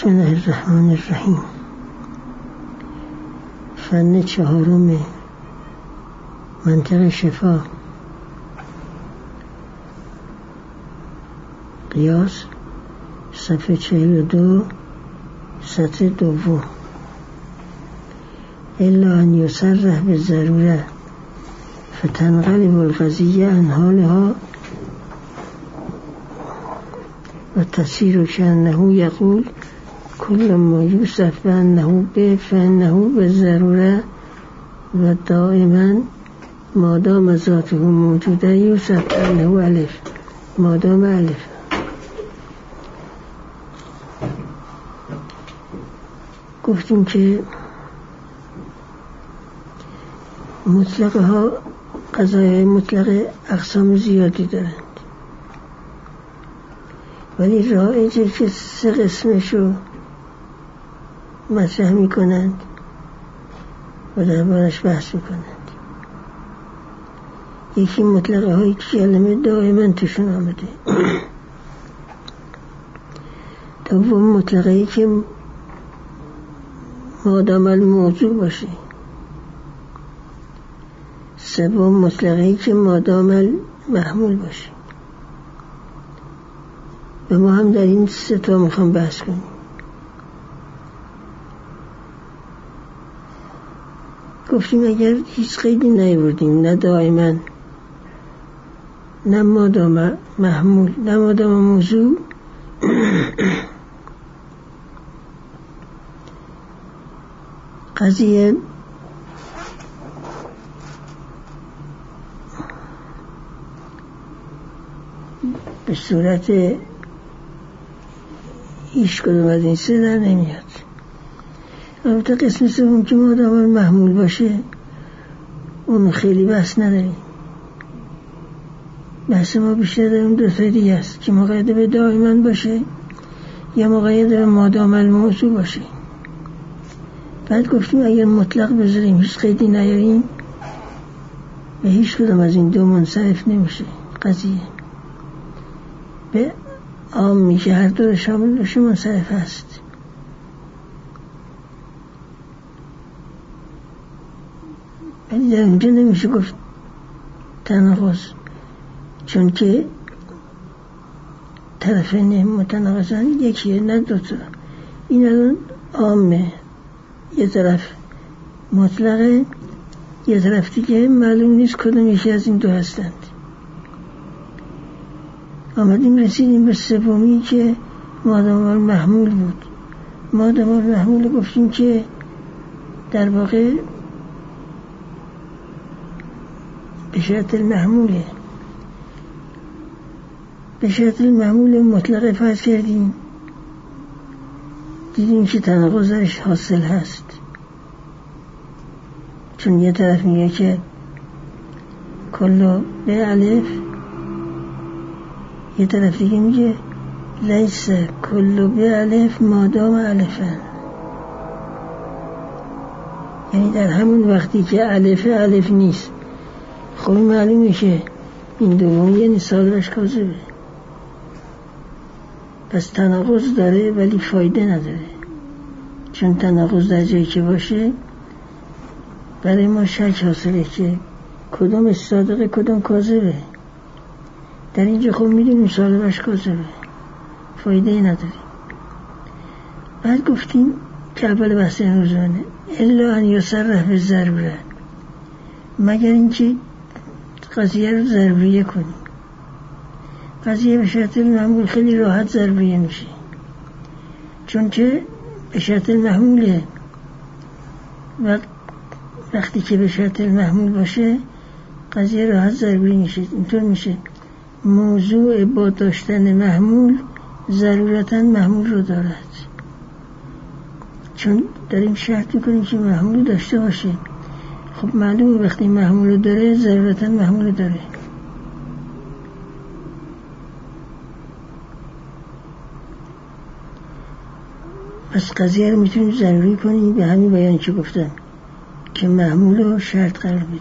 بسم الله الرحمن الرحیم. فن چهارم منطق شفا، قیاس، صفحه 42، سطر دوم. الا ان یصرح بالضروره فتنقلب القضیه عن حالها و تصیر کأنه یقول کل ما یوصف بأنه به فإنه بالضروره و دائما مادام ذاته موجوده یوصف بأنه الف مادام الف. گفتیم که مطلقه ها قضایای مطلقه اقسام زیادی دارند، ولی رایجه که 3 قسمشو مطرح می کنند و دربارش بحث می کنند. یکی مطلقه هایی که کلمه دائما توشون آمده. دوم مطلقه هایی که مادام الموضوع باشه. سوم مطلقه هایی که مادام المحمول باشه. و ما هم در این 3 تا میخوام بحث کنیم. گفتیم اگر هیچ قیدی نیاوردیم، نه دائما، نه مادام محمول، نه مادام موضوع، قضیه به صورت هیچ کدوم از این 3 در نمیاد. البته قسم سوم که مادام محمول باشه اون خیلی بحث نداریم. بحث ما بیشتر در اون 2 تا دیگه است که مقید به دائما باشه یا مقید به مادام الموضوع باشه. بعد گفتیم اگر مطلق بذاریم، هیچ قیدی نیاریم، به هیچ کدوم از این 2 منصرف نمیشه. قضیه به عام میشه، هر 2 شامل باشه منصرف هست. ولی در اینجا نمیشه گفت تناقض، چون که طرفین متناقضن یکیه، نه 2 تا. این الان عامه، یه طرف مطلقه، یه طرف دیگه معلوم نیست کدوم یکی از این 2 هستند. آمدیم رسیدیم به سومی که مادام المحمول بود. مادام المحمول گفتیم که در واقع به شرط المحموله، به شرط المحمول مطلقه فرض کردیم، دیدیم که تناقض درش حاصل هست. چون یه طرف میگه که کلو به الف، یه طرف دیگه میگه لیس کلو به الف مادام الفن. یعنی در همون وقتی که الف نیست، خب معلومه که این دوم یعنی صادرش کاذبه. پس تناقض داره ولی فایده نداره، چون تناقض در جایی که باشه برای ما شک حاصله که کدوم صادقه کدوم کاذبه. در اینجا خب میدونیم صادقش کاذبه، فایده نداره. بعد گفتیم که اول بحث امروزانه الا ان یصرح بالضروره، مگر اینکه قضیه رو ضروریه کنیم. قضیه به شرط المحمول خیلی راحت ضروریه میشه، چون که به شرط المحموله و وقتی که به شرط المحمول باشه قضیه راحت ضروری میشه. اینطور میشه موضوع با داشتن محمول ضرورتاً محمول رو دارد، چون داریم شرط میکنیم که محمول داشته باشه. خب معلومه وقتی محمول رو داره ضرورتاً محمول داره. پس قضیه رو میتونیم ضروری کنیم به همین بیان که گفتم که محمول رو شرط قرار بدیم.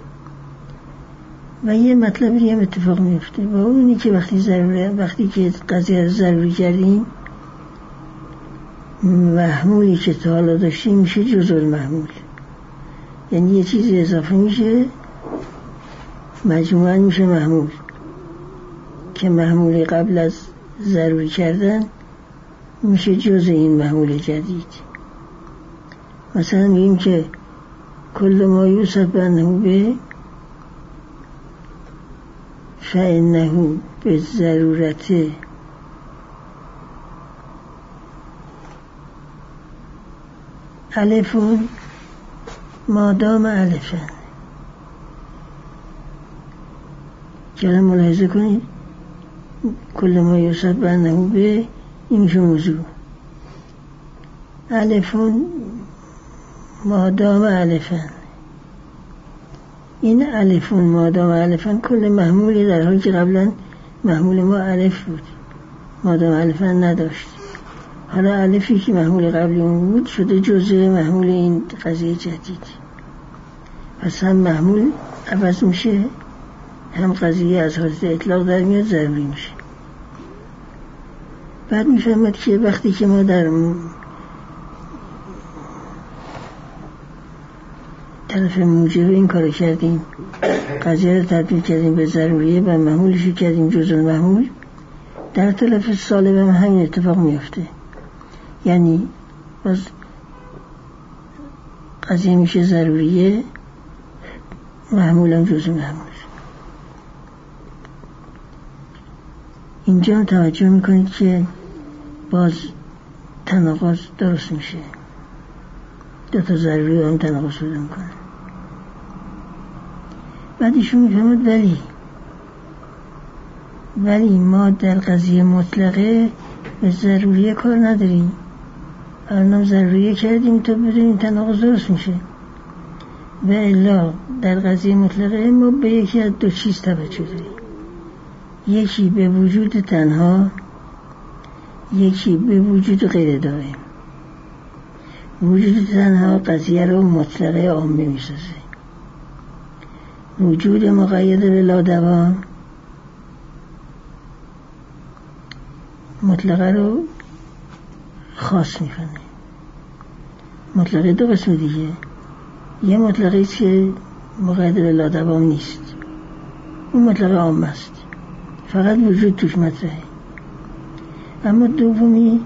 و یه مطلبی هم اتفاق میفته با اونی که وقتی که قضیه رو ضروری کردیم محمولی که تا حالا داشتیم میشه جزء المحمول، یعنی یه چیزی اضافه میشه مجموعاً میشه محمول، که محمولی قبل از ضروری کردن میشه جزء این محمول جدید. مثلا میگیم که کل ما یوصف بانه به فانه به ضرورت الفون مادام الفن. چرا ملاحظه کنید کل ما یوصف بانه به این میشه موضوع، الفون مادام الفن، این الفون مادام الفن کل محمولی، در حالی که قبلا محمول ما الف بود، مادام الفن نداشت. حالا الفی که محمول قبلی اون بود شده جزء محمول این قضیه جدید، پس هم محمول عوض میشه، هم قضیه از حالت اطلاق در میاد ضروری میشه. بعد میفهمد که وقتی که ما در طرف موجب این کار کردیم، قضیه رو تبدیل کردیم به ضروریه و محمولش رو کردیم جزء المحمول، در طرف سالب هم همین اتفاق میفته، یعنی باز قضیه میشه ضروریه، محمول هم جزء محمول. اینجا توجه میکنید که باز تناقض درست میشه، دو تا ضروری هم تناقض پیدا میکنه. بعد ایشون میفهمد ولی ما در قضیه مطلقه به ضروریه کار نداریم، الان ضروریه کردیم تا بدونیم تناقض درست میشه، و الا در قضیه مطلقه ما به یکی از دو چیز توجه داریم، یکی به وجود تنها، یکی به وجود غیر دائم. وجود تنها قضیه رو مطلقه عامه میسازه، وجود مقید به لادوام مطلقه رو خاص میکنه. مطلقه دو قسم دیگه، یه مطلقه است که مقید به لادوام نیست، اون مطلقه عام است، فقط وجود توش مطرحه. اما دومی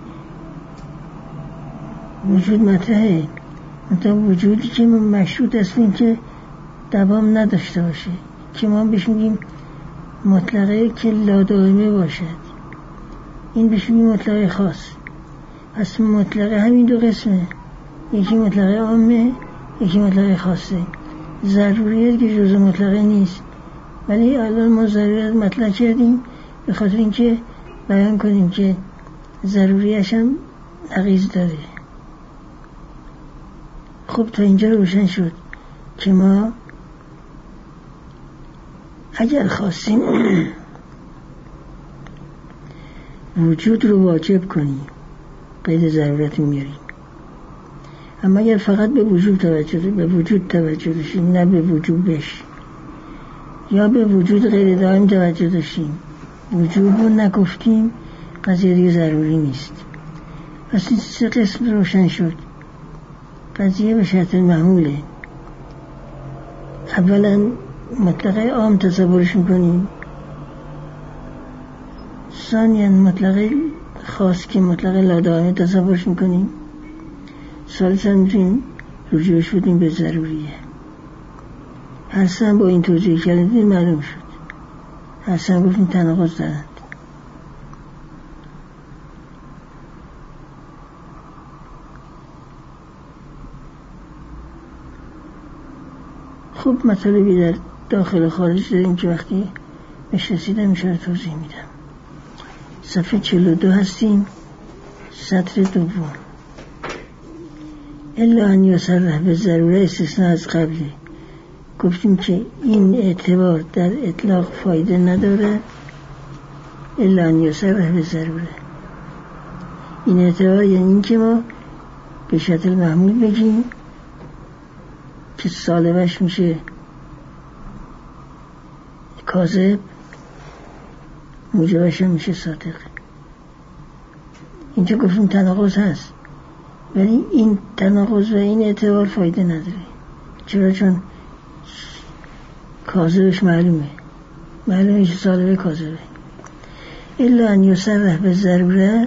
وجود مطرحه، منتها وجودی که مشروط است این که دوام نداشته باشه، که ما بهش میگیم مطلقه که لادائمه باشد، این بهش میگیم مطلقه خاص. پس مطلقه همین دو قسمه، یکی مطلقه عامه، یکی مطلقه خاصه. ضروریت که جزء مطلقه نیست، ولی الان ما ضروریت مطلق کردیم به خاطر اینکه بیان کنیم که ضروریش هم نقیض داره. خب تا اینجا روشن شد که ما اگر خواستیم وجود رو واجب کنیم قید ضرورت میاریم، اما اگر فقط به وجود توجه داشتیم نه به وجوبش، یا به وجود غیر دائم توجه داشتیم وجود رو نگفتیم، قضیه دیگه ضروری نیست. پس این سه قسم روشن شد. قضیه به شرط محموله. اولا مطلقه عام تصورش میکنیم، ثانیا مطلقه خاص که مطلقه لادائمه تصورش میکنیم، ثالثا میتونیم رجوعش بدیم به ضروریه. هر سه با این توجیه کردیم معلوم شد، هر سه گفتیم تناقض دارند. خب مطالبی در داخل و خارج داریم که وقتی بهش رسیدم میشه توضیح میدم. صفحه 42 هستیم، سطر دوم. الا ان یصرح به ضروره استثناء از قبله. گفتیم که این اعتبار در اطلاق فایده نداره، الا ان یصرح به ضروره. این اعتبار یعنی این که ما به شرط المحمول بگیم که سالبش میشه کاذب، موجبش هم میشه صادق. اینجا گفتیم تناقض هست، ولی این تناقض و این اعتبار فایده نداره. چرا؟ چون کاذبش معلومه که سالبه کاذبه. الا ان یصرح به ضروره،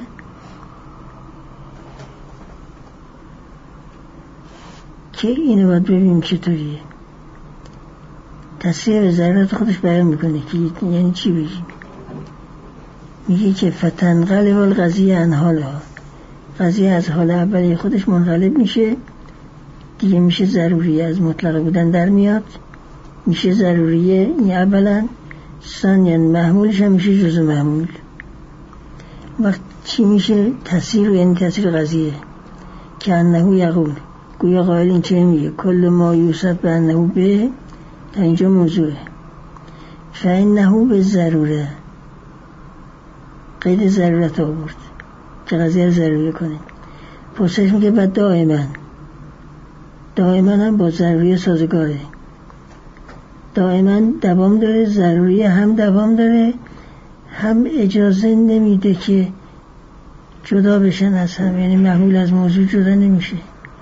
که اینو باید ببینیم چطوریه. تصریح به ضرورت خودش بیان میکنه که یعنی چی بگیم. میگه که فتنقلب القضیه عن حالها، قضیه از حال اولی خودش منقلب میشه دیگه، میشه ضروریه، از مطلق بودن در میاد، میشه ضروریه. این اولا. ثانیاً محمولش هم میشه جزء محمول. وقت چی میشه؟ تاثیر، یعنی تاثیر قضیه که انه یقول، گویا قائل این چه میگه کل ما یوصف به انه به، تا اینجا موضوعه. فانه به ضروره، قید ضرورت آورد که قضیه رو ضروری کنه. پرسش میگه بعد دائما هم با ضروری سازگاره، دائما دوام داره، ضروری هم دوام داره، هم اجازه نمیده که جدا بشن از هم، یعنی محمول از موضوع جدا نمیشه.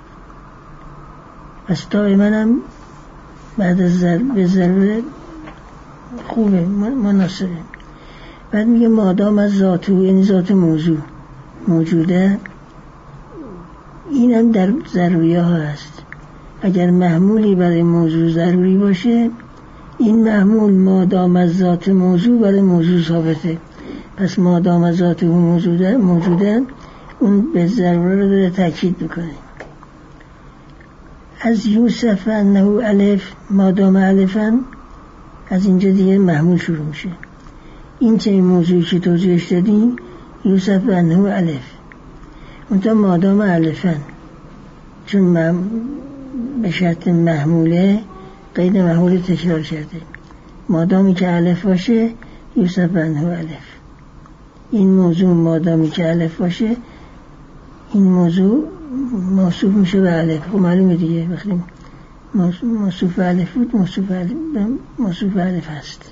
پس دائما هم بعد از به ضرورت خوبه، مناسبه. بعد میگه مادام از ذاتو، یعنی ذات موضوع موجوده، این هم در ضروریه ها هست. اگر محمولی برای موضوع ضروری باشه، این محمول مادام از ذات موضوع برای موضوع ثابته. پس مادام از ذات موجوده، اون به ضروره رو داره تاکید میکنه. از یوسف انه الف، مادام الفن، از اینجا دیگه محمول شروع میشه. این چه موضوعی که توضیحش دادیم، یوسف انه الف، اونتا مادام الفن، چون به شرط محموله قید محمول تکرار کرده. مادامی که الف باشه یوسف انه الف، این موضوع مادامی که الف باشه این موضوع موصوف میشه به الف. خب معلومه دیگه، وقتی موصوف به الف بود موصوف به الف هست.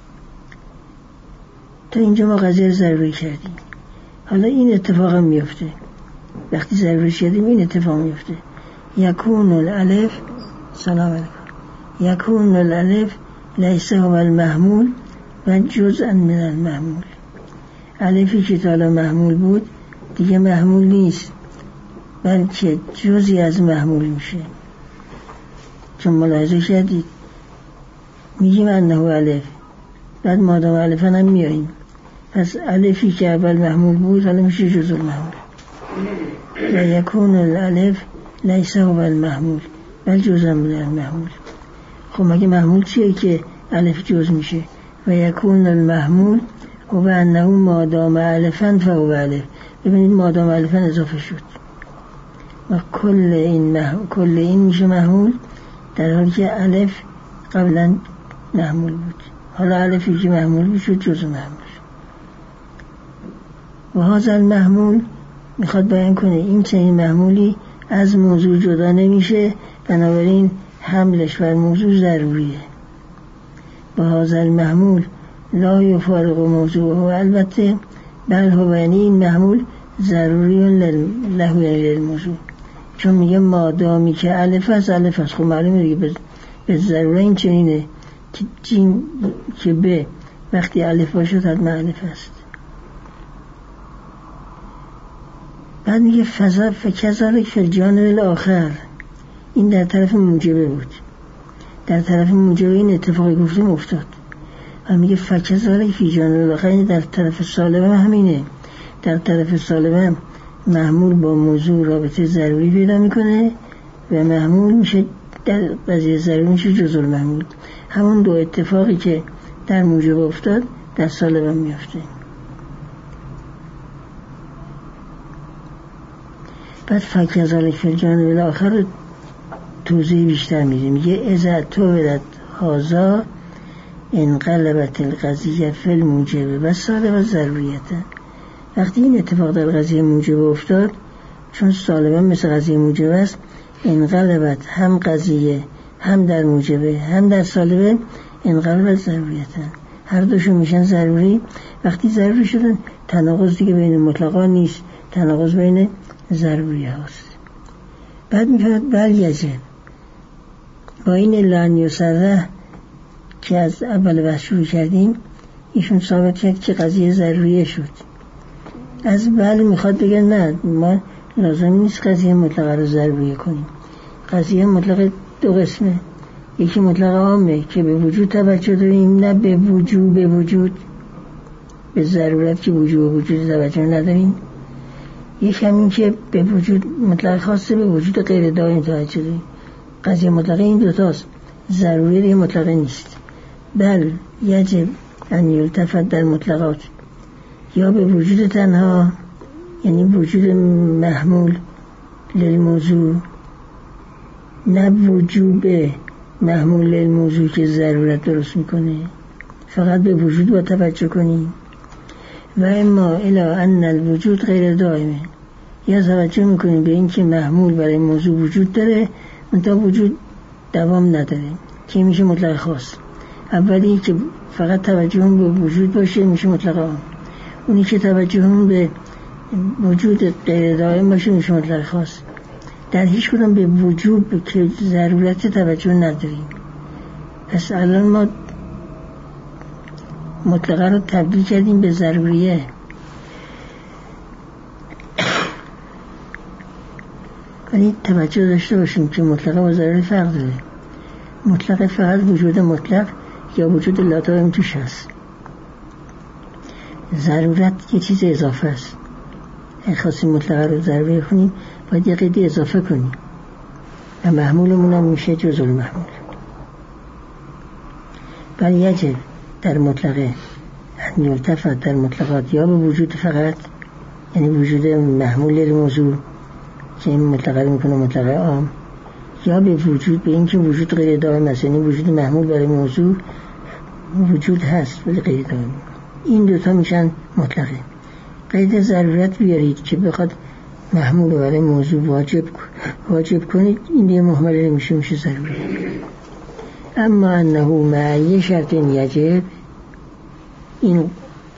تا اینجا ما قضیه ضروری کردیم. حالا این اتفاق هم میفته، وقتی ضروری کردیم این اتفاق میفته. یکون الالف، سلام علیکم، یکون الالف لیس هو المحمول و جزءا من المحمول. الفی که تا حالا محمول بود دیگه محمول نیست، بلکه جزئی از محمول میشه. چون ملاحظه کردید میگیم انه الف، بعد مادام الفن هم میاییم، پس الفی که اول محمول بود حالا میشه جزء المحمول. و یکون الالف لیس هو المحمول بل جزء من المحمول. خب مگه محمول چیه که الف جزء میشه؟ و یکون المحمول و انه مادام الفن فهو الف. ببینید مادام الفن اضافه شد و کل این میشه محمول، در حالی که الف قبلا محمول بود. حالا الفی که محمول بود شد جزء محمول. و هذا المحمول میخواد بیان کنه این چنین محمولی از موضوع جدا نمیشه، بنابراین حملش بر موضوع ضروریه. با هذا المحمول لا یفارق موضوعه، البته بل هو، یعنی این محمول ضروری له للموضوع، چون میگه مادامی که الف است. خب معلومه دیگه به ضروره این چنینه که جین که به وقتی الف باشه حتما الف است. بعد میگه فکذالک فی الجانب الاخر، این در طرف موجبه بود، در طرف موجبه این اتفاقی گفتیم افتاد. و میگه فکذالک فی جانب الاخر، این در طرف سالبه همینه. در طرف سالبه محمول با موضوع رابطه ضروری پیدا میکنه و محمول میشه در قضیه ضروری میشه جزء المحمول. همون دو اتفاقی که در موجب افتاد در سالبه میفته. بعد فکذالک فی الجانب الاخر رو توضیح بیشتر میدیم. میگه اذا تولد هذا انقلبت القضیه فی الموجب و سالبه ضروریته. وقتی این اتفاق در قضیه موجب افتاد، چون سالبه مثل قضیه موجب است، انقلبت هم قضیه هم در موجبه هم در سالبه انقلبت ضروریته، هر دوشون میشن ضروری. وقتی ضروری شدن تناقض دیگه بین مطلقا نیست، تناقض بین ضروری هاست. بعد میفهمد بلیجه با این لعن یسره که از اول بحث شروع کردیم ایشون ثابت کرد که قضیه ضروریه شد. از بله میخواد بگه نه، ما لازم نیست قضیه مطلقه رو ضروریه کنیم. قضیه مطلقه دو قسمه، یکی مطلق عامه که به وجود توجه داریم، نه به وجود به ضرورت که وجود توجه نداریم. یک همین که به وجود مطلق خاصه به وجود غیر دائم توجه داریم. قضیه مطلقه این دوتاست، ضروری دیگه مطلقه نیست. بل یجب ان یلتفت در مطلقات یا به وجود تنها، یعنی وجود محمول للموضوع، نه وجوب محمول للموضوع که ضرورت درست میکنه، فقط به وجود با توجه کنیم. و اما الی ان الوجود غیر دائمه، یا توجه میکنیم به این که محمول برای موضوع وجود داره منتها وجود دوام نداره که میشه مطلق خاص. اولی که فقط توجهمون به وجود باشه میشه مطلق عام، اونی که توجهمون به وجود غیر دائم باشه میشه مطلق خاص. در هیچ کدام به وجود که ضرورت توجه نداریم. پس الان ما مطلقه رو تبدیل کردیم به ضروریه. ولی توجه داشته باشیم که مطلقه و ضروری فرق داره. مطلقه فقط وجود مطلق یا وجود لاتائم توش هست. ضرورت یه چیز اضافه است. اگه خواستیم مطلقه رو ضروری کنیم باید یه قیدی اضافه کنیم و محمولمون هم میشه جزء المحمول. بل یجب در مطلقه ان یلتفت در مطلقات یا به وجود فقط، یعنی وجود محمول موضوع که این مطلقه رو میکنه مطلقه عام، یا به وجود به این که وجود غیر دائم است، یعنی وجود محمول برای موضوع وجود هست ولی غیر دائم. این دوتا میشن مطلقه. قید ضرورت بیارید که بخواد محمول برای موضوع واجب کنید، این دیگه محمله میشه ضروری. اما انه مع شرط یجب، این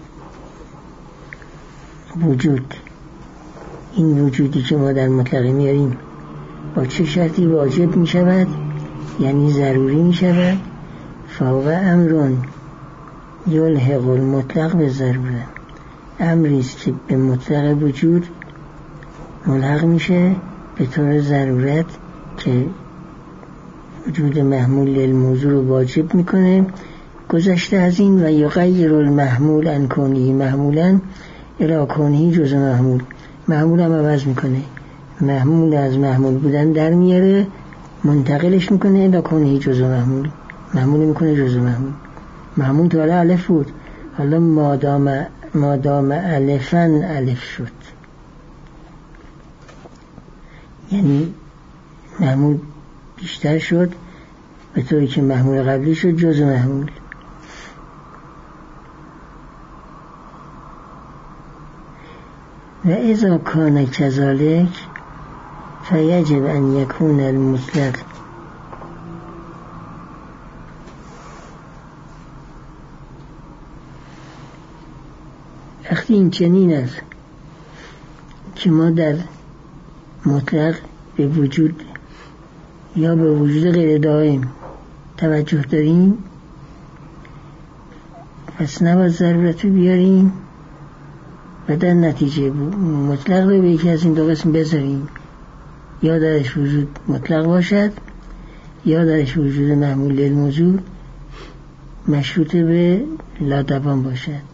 وجودی که ما در مطلقه میاریم با چه شرطی واجب میشود، یعنی ضروری میشود؟ فهو امرون یلحق المطلق به ضروره، امریست که به مطلق وجود ملحق میشه به طور ضرورت که وجود محمول للموضوع رو واجب میکنه. گذشته از این و یغیر المحمول عن کونه محمولا الی کونه جزء محمول، محمول هم عوض میکنه، محمول از محمول بودن در میاره منتقلش میکنه الی کونه جزء محمول، محمول میکنه جزء محمول. محمول تا حالا الف بود، حالا مادام الفن الف شد، یعنی محمول بیشتر شد به طوری که محمول قبلی شد جزء محمول. و اذا کان کذالک فیجب ان یکون المطلق وقتی این چنین است که ما در مطلق به وجود یا به وجود غیر دائم توجه داریم، پس نباید ضرورت رو بیاریم و در نتیجه مطلق رو به یکی از این دو قسم بذاریم، یا درش وجود مطلق باشد یا درش وجود محمول للموضوع مشروط به لادوام باشد.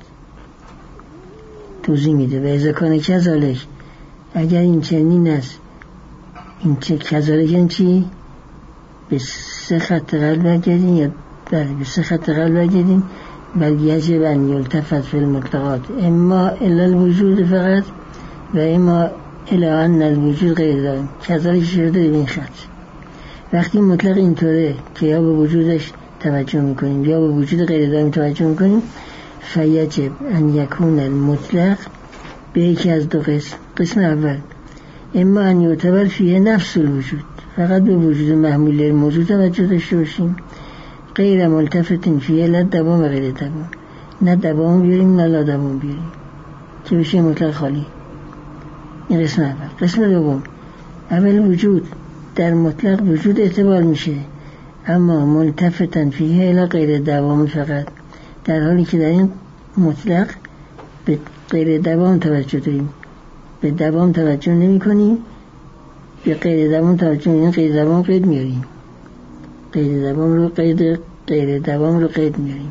توضیح میده و اذا کان کذالک، اگر این چنین است، این چه کذالک این چی؟ به سه خط قلب برگردیم یا به سه خط قلب برگردیم. بل یجب ان یلتفت فی المطلقات اما الی الوجود فقط و اما الی ان الوجود غیر دائم. کذالک شده به این خط. وقتی مطلق اینطوره که یا به وجودش توجه میکنیم یا به وجود غیر دائم توجه میکنیم، فیجب ان یکون المطلق به یکی از دو قسم. قسم اول اما ان یعتبر فیه نفس الوجود، فقط به وجود محمول للموضوع توجه داشته باشیم، غیر ملتفتین فیه لا دوام و غیر دوام، نه دوام بیاریم نه لا دوام بیاریم که بشه مطلق خالی. این قسم اول. قسم دوم اول وجود در مطلق وجود اعتبار میشه، اما ملتفتن فیه الی غیر دوام فقط، در حالی که در این مطلق به غیر دوام توجه داریم، به دوام توجه نمی کنیم، به غیر دوام توجه می‌کنیم. غیر دوام قید میاریم، غیر دوام رو قید میاریم.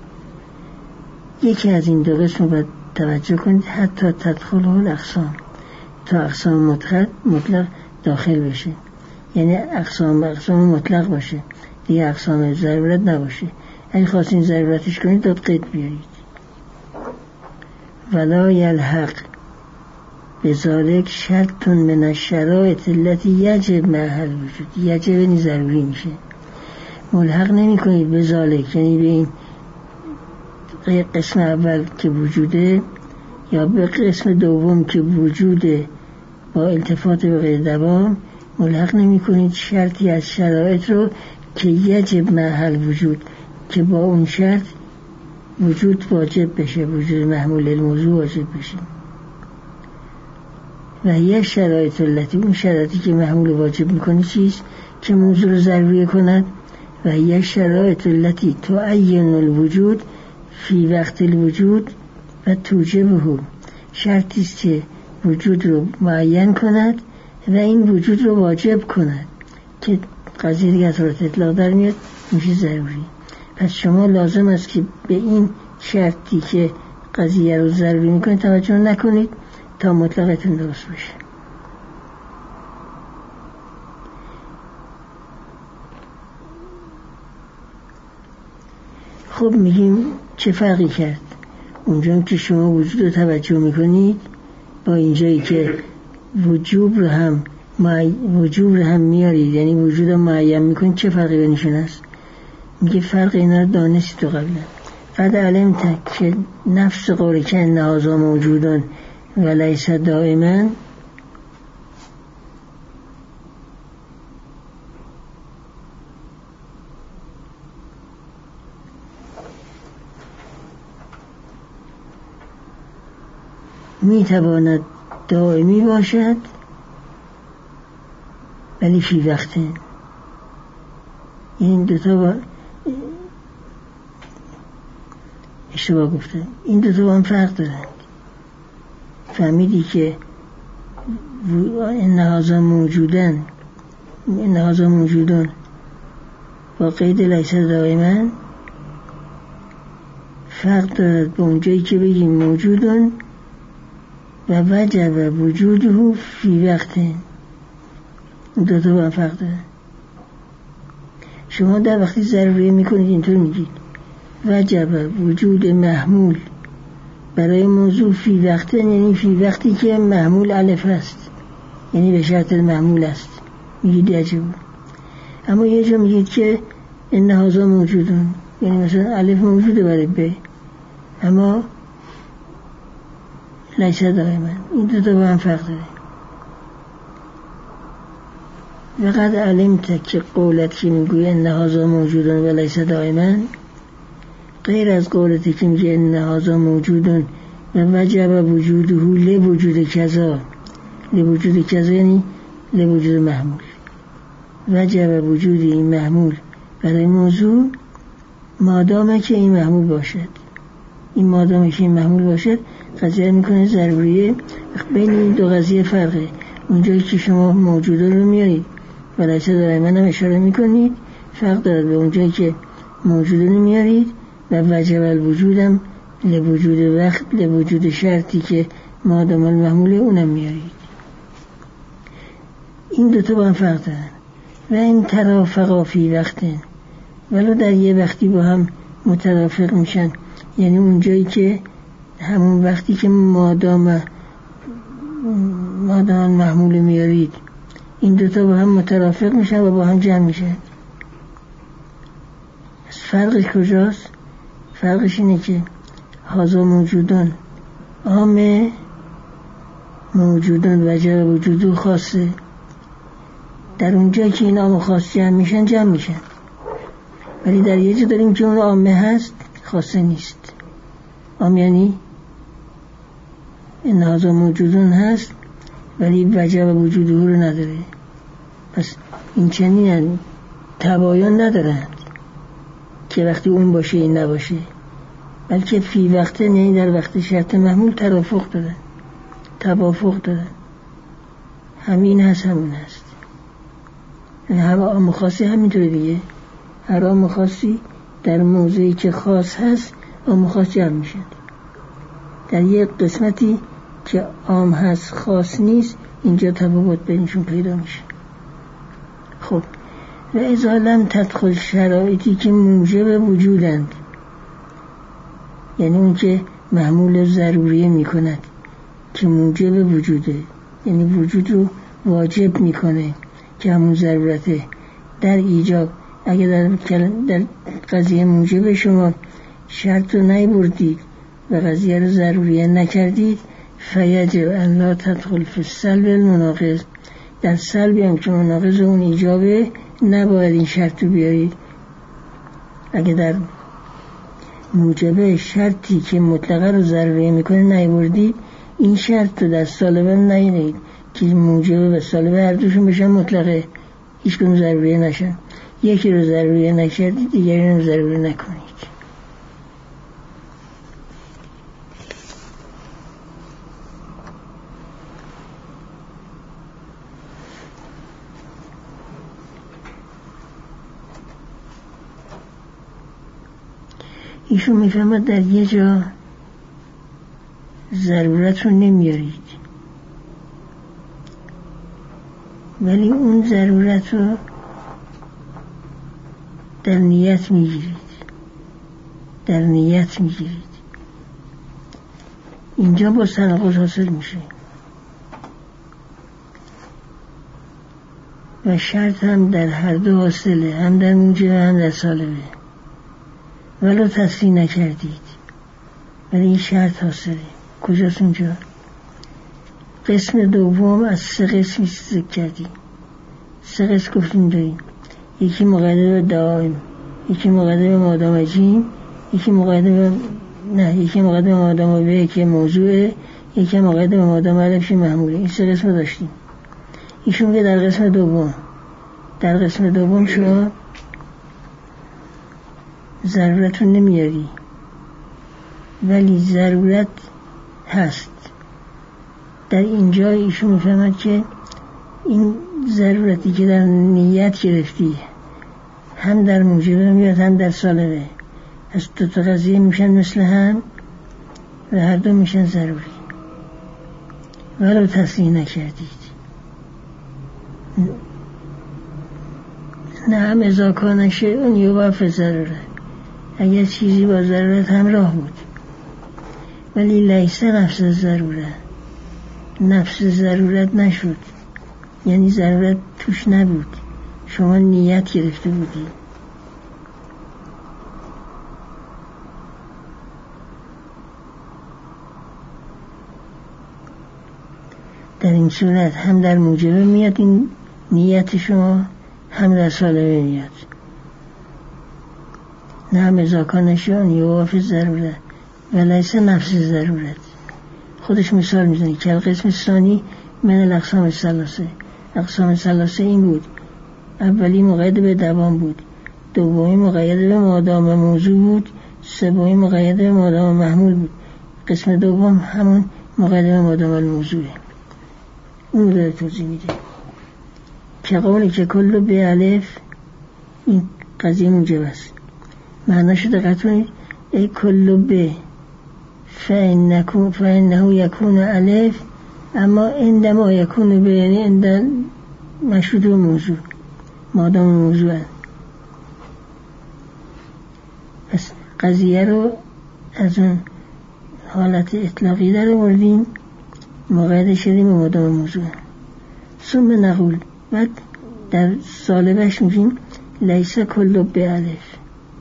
یکی از این دو قسم رو باید توجه کنید، حتی تدخل الاقسام، تا اقسام مطلق داخل بشه، یعنی اقسام مطلق باشه، دیگه اقسام ضرورت نباشه. اگه خواستین ضرورتش کنید داد قید بیارید. ولا یلحق بذالک شرط من الشرایط التي یجب معها الوجود، یجب یعنی ضروری میشه، ملحق نمی کنید بذالک، یعنی به این قسم اول که وجوده یا به قسم دوم که وجوده با التفات به غیر دوام، ملحق نمی کنید شرطی از شرایط رو که یجب محل وجود، که با اون شرط وجود واجب بشه، وجود محمول الموضوع واجب بشه. و یه شرایط التي، اون شرایطی که محمول واجب میکنه چیست؟ که موضوع رو ضروری کند. و یه شرایط التي تعین الوجود فی وقت الوجود و توجبه، شرطی است که وجود رو معین کند و این وجود رو واجب کند، که قضیه دیگه از رابط اطلاق در میاد، میشه ضروری. پس شما لازم است که به این شرطی که قضیه رو ضروری میکنه توجه نکنید تا مطلقتون درست بشه. خب میگیم چه فرقی کرد اونجا که شما وجود رو توجه میکنید با اینجایی که وجوب رو هم میارید، یعنی وجود رو معین میکنید، چه فرقی بینشون است؟ میگه فرق اینا رو دانستی تو قبلا. قد علمت که نفس قولی که انهازا موجودان و لیس دائما، میتواند دائمی باشد ولی فی وقته. این دوتا اشتباه گفته، این دوتا با هم فرق دارند. فهمیدی که انهازا موجودان با قید لیس دائما فرق دارد با اونجایی که بگیم موجودان و وجب وجوده فی وقته. دو تا با هم فرق داره. شما در وقتی ضروری میکنید اینطور میگید وجب وجود محمول برای موضوع فی وقته، یعنی فی وقتی که محمول الف است، یعنی به شرط محمول است، میگید یجب. اما یه جا میگید که انهازا موجودون، یعنی مثلا الف موجوده برای ب اما لیس دائما. این دو تا با هم فرق داره. وقد علمت که قولت که میگوی انهازا موجودون و لیس دائما، غیر از قولتی که میگه انهازا موجودون و وجب وجوده لوجود کذا، لوجود کذا یعنی لوجود محمول، وجب وجود این محمول برای موضوع مادامه که این محمول باشد. این مادامه که این محمول باشد قضیه میکنه ضروریه. بین این دو قضیه فرقه. اونجایی که شما موجوده رو میارید و لیس دائما هم اشاره میکنید، فرق دارد به اونجایی که موجوده رو میارید و وجب الوجودم لوجود وقت، لوجود شرطی که مادام المحموله اونم میارید. این دوتا با هم فرق دارن. و این ترافقا فی وقته، ولو در یه وقتی با هم مترافق میشن، یعنی اونجایی که همون وقتی که مادام محمول میارید این دوتا با هم مترافق میشن و با هم جمع میشن. فرقش کجاست؟ فرقش اینه که هازا موجودان عام موجودان وجب وجودو خاصه، در اونجایی که این عام خاص جمع میشن، ولی در یه جا داریم که اون عامه هست خاصه نیست. عام یعنی این هازا موجودان هست ولی وجب وجودو رو نداره. پس این چنین تباین ندارند که وقتی اون باشه این نباشه، بلکه فی وقت نه در وقت شرط محمول توافق دارن، توافق دارن. همین هست همون هست. هر عام خاصی همینطوره دیگه. هر عام خاصی در موضعی که خاص هست عام خاص جمع میشن. در یک قسمتی که عام هست خاص نیست اینجا تفاوت بینشون پیدا میشه. خب و اذا لم تدخل شرایطی که موجب وجودند، یعنی اون که محمول ضروریه میکند که موجب وجوده، یعنی وجود رو واجب میکنه که همون ضرورته در ایجاب. اگر در قضیه موجب شما شرط رو نیبردید و قضیه رو ضروریه نکردید، فیجب ان لا تدخل فی السلب المناقض، در سلبی هم که مناقض اون ایجابه نباید این شرط رو بیارید. اگر در موجبه شرطی که مطلقه رو ضروریه میکنه نیبردید، این شرط رو در سالبه نیارید که موجبه و سالبه هر دوشون بشن مطلقه، هیچ کنون ضروریه نشن. یکی رو ضروریه نکردید دیگری رو ضروری نکنید. ایشون میفهمد در یه جا ضرورت رو نمیارید، ولی اون ضرورت رو در نیت میگیرید، در نیت میگیرید. اینجا با تناقض حاصل میشه و شرط هم در هر دو حاصله، هم در موجب هم در سالبه. ولو تصریح نکردید ولی این شرط حاصله. کجاست اونجا؟ قسم دوم از 3 قسمی ذکر کردیم. 3 قسم گفتیم داریم. یکی مقدمه دائم، یکی مقدمه مادام جیم، یکی مقدمه مادام به که موضوعه، یکی مقدمه مادام علفش محموله. این 3 قسم داشتیم. ایشون که در قسم دوم شما ضرورت رو نمیاری ولی ضرورت هست. در اینجا ایشون میفهمد که این ضرورتی که در نیت گرفتی هم در موجبه میاد هم در سالبه، از دو تا قضیه میشن مثل هم و هر دو میشن ضروری. ولو تصریح نکردید. نه هم اذا کان شیء یوافق ضروره، اگر چیزی با ضرورت همراه بود ولی لیس نفس ضروره، نفس ضرورت نشد، یعنی ضرورت توش نبود، شما نیت گرفته بودی. در این صورت هم در موجبه میاد این نیت شما، هم در سالبه میاد. نه هم ازاکانشان یوافق ضرورت ولیس نفس ضرورت. خودش مثال میزنی که قسم ثانی من الاقسام الثلاثه. اقسام ثلاثه این بود: اولی مقید به دوام بود، دومی مقید به مادام موضوع بود، سومی مقید به مادام محمول بود. قسم دوم همون مقید به مادام الموضوعه. اون رو توضیح میده که قولی که کلو به الف، این قضیه موجب است. معناش دقت کنید: ای کلو به فإنه یکون الف، اما عندما یکون به یعنی عند مشروط به موضوع، مادام موضوع هست. پس قضیه رو از اون حالت اطلاقی در آوردیم، مقید شدیم به مادام موضوع. ثم نقول، بعد در سالبش میگیم لیس کلو به الف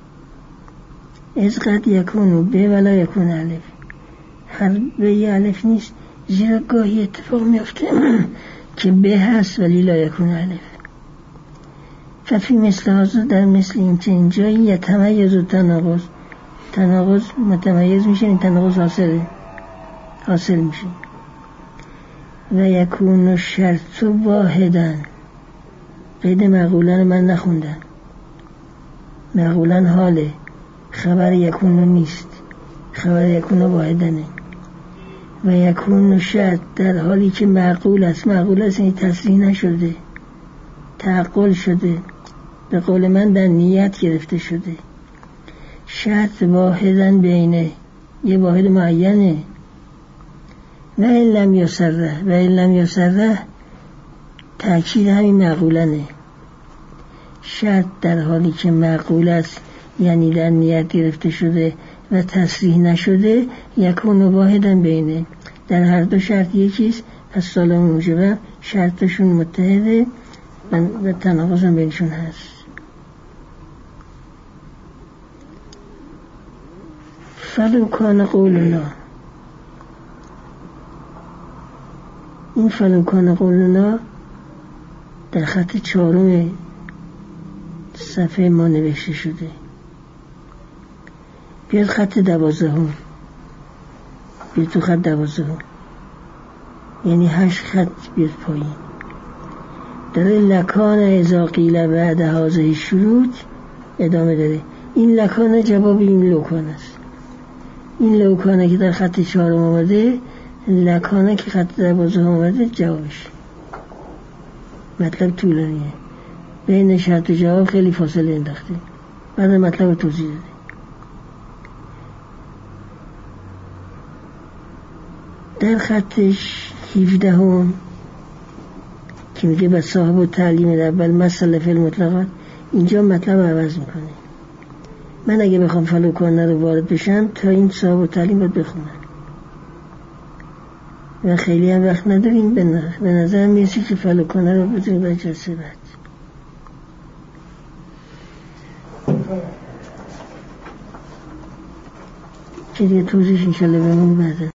از قد یکونو به ولا یکون الف. هر به یه الف نیست، زیرا گاهی اتفاق میفته که به هست ولی لا یکون الف. ففی مثل هازو، در مثل این چنین جایی یتمیز و تناقض متمیز میشه، این تناقض حاصل میشه. و یکون شرط واحدن، قید معقولن من نخوندم. معقولن حاله، خبر یکونو نیست، خبر یکونو واحدنه. و یکونو شد در حالی که معقول است. معقول است این تصریح نشده، تعقل شده، به قول من در نیت گرفته شده. شد واحدن بینه، یه واحد معینه. و این لم یسره، و این لم یسره تأکید همین معقولنه. شرط در حالی که معقول است یعنی در نیت گرفته شده و تصریح نشده، یکون واحدا بینه، در هر دو شرط یکیست. پس سالم موجبه شرطشون متحده و تناقض هم بینشون هست. فلو کان قولنا، این فلو کان قولنا در خط 4 صفحه ما نوشته شده. بیاد خط 12، بیاد تو خط 12، یعنی 8 خط بیاد پایین. داره لکان اذا قیل بعد هذه شروط ادامه داره. این لکان جواب این لوکان است. این لوکانه که در خط 4 آمده، لکانه که خط 12 آمده جوابش. مطلب طولانیه، بین شرط و جواب خیلی فاصله انداخته، بعد مطلب توضیح داده. در خط 17 که میگه به صاحب و تعلیم اول مسئله فعل مطلقات، اینجا مطلب عوض میکنه. من اگه بخوام فلو کنه رو وارد بشم تا این صاحب و تعلیم باید بخونم و خیلی هم وقت نداریم. به نظر میرسی که فلو کنه رو بزنیم برای جلسه بعد. که دیگه توضیحش انشالله بمون بعد.